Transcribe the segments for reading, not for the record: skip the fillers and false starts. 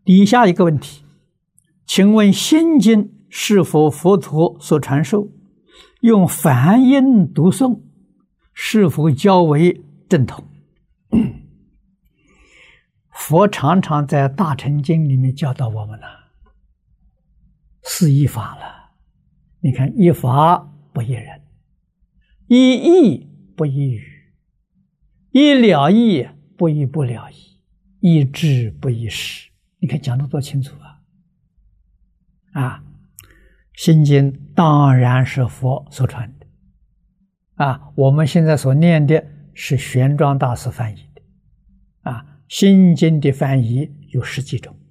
底下一个问题，请问心经是否佛陀所传授，用梵音读诵，是否较为正统？佛常常在大乘经里面教导我们了，是依法了。你看，依法不依人，依义不依语，依了义不依不了义，依智不依识。你看讲得多清楚啊！心经当然是佛所传的我们现在所念的是玄奘大师翻译的心经的翻译有10几种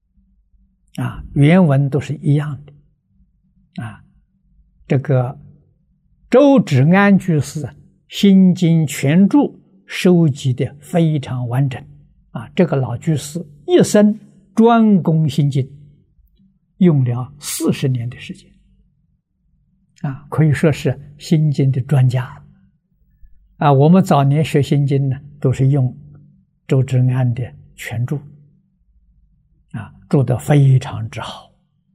原文都是一样的这个周芷安居士心经全注收集的非常完整这个老居士一生专攻心经，用了40年的时间可以说是心经的专家我们早年学心经呢，都是用周芷安的全注注得非常之好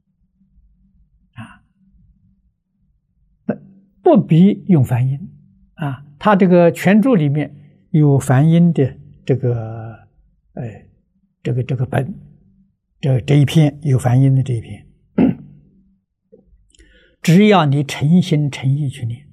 不比用梵音他这个全注里面有梵音的这个本，这一篇有梵音的这一篇，只要你诚心诚意去念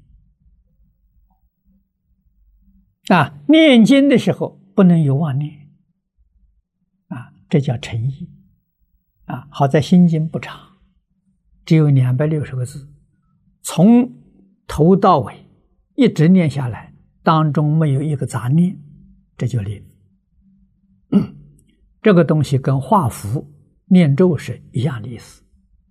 念经的时候不能有妄念这叫诚意好在心经不长，只有260个字，从头到尾一直念下来，当中没有一个杂念，这就灵。这个东西跟画符念咒是一样的意思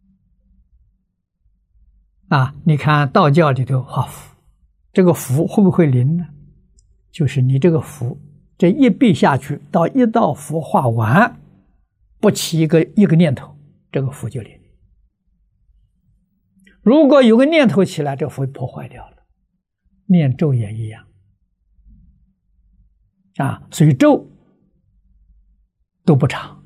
你看道教里头画符，这个符会不会灵呢？就是你这个符这一笔下去，到一道符画完不起一个念头，这个符就灵。如果有个念头起来，这个符破坏掉了。念咒也一样所以咒都不长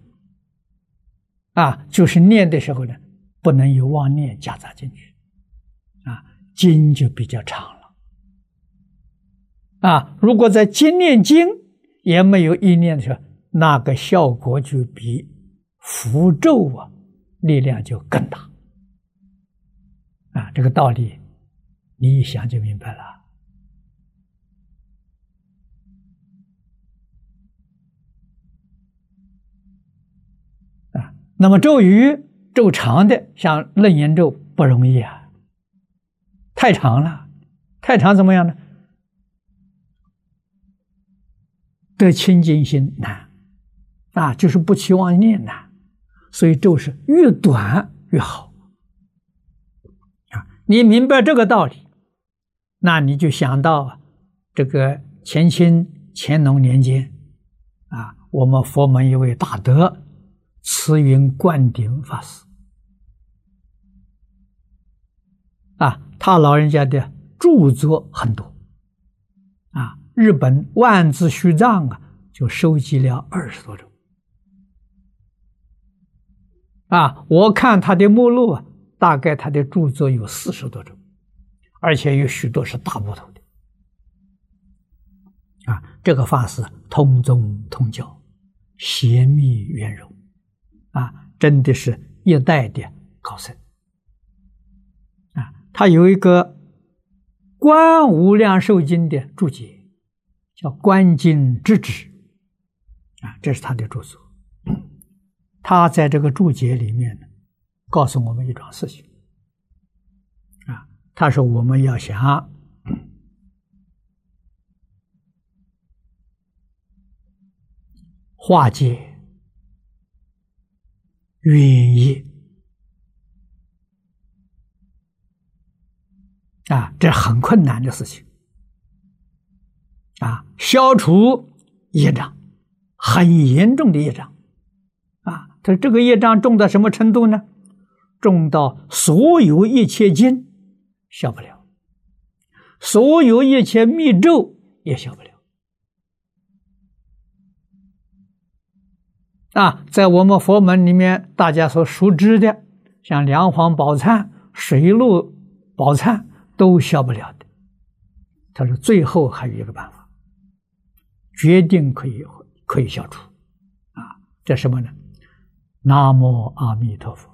就是念的时候呢，不能有妄念夹杂进去经就比较长了如果在经念经也没有意念的时候，那个效果就比符咒力量就更大这个道理你一想就明白了那么咒语咒长的，像楞严咒不容易太长了，太长怎么样呢？得清净心难就是不起妄念难，所以咒是越短越好你明白这个道理，那你就想到这个乾清乾隆年间我们佛门一位大德慈云灌顶法师他老人家的著作很多日本万字须藏就收集了20多种我看他的目录大概他的著作有40多种，而且有许多是大部头的这个法师通宗通教，邪密圆融真的是一代的高僧他有一个观无量寿经的注解，叫观经之旨这是他的著作他在这个注解里面告诉我们一桩事情他说我们要想化解冤业这很困难的事情消除业障，很严重的业障他这个业障重到什么程度呢？重到所有一切经消不了，所有一切密咒也消不了在我们佛门里面，大家所熟知的，像梁皇宝忏、水陆宝忏都消不了的。他说最后还有一个办法，决定可以消除。这什么呢？南无阿弥陀佛。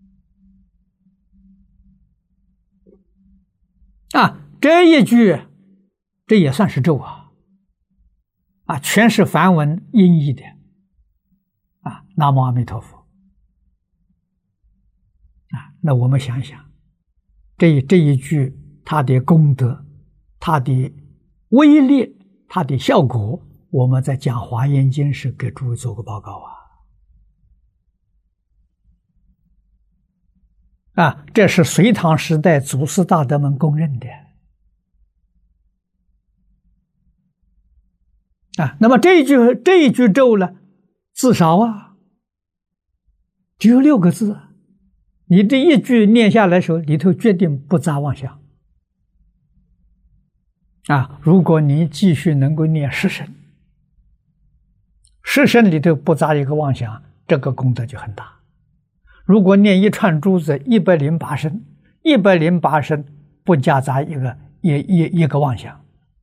这一句，这也算是咒全是梵文音译的。南无阿弥陀佛。那我们想想，这一句它的功德、它的威力、它的效果，我们在讲华严经时给诸位做个报告这是隋唐时代祖师大德们公认的。那么这一句咒呢，至少只有6个字。你这一句念下来的时候，里头决定不杂妄想。如果你继续能够念10声，10声里头不杂一个妄想，这个功德就很大。如果念一串珠子108声，108声不夹杂一个妄想，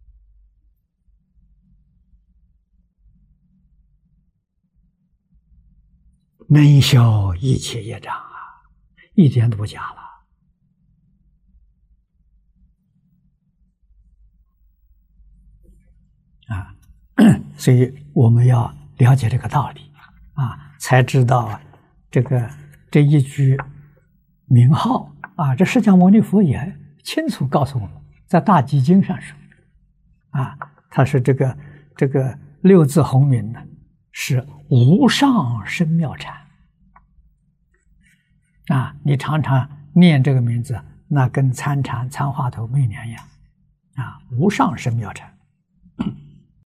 能消一切业障一点都不假了。所以我们要了解这个道理才知道这一句名号这释迦牟尼佛也清楚告诉我们，在大集经上说它是这个6字洪名呢，是无上深妙禅你常常念这个名字，那跟参禅参话头没两样无上深妙禅。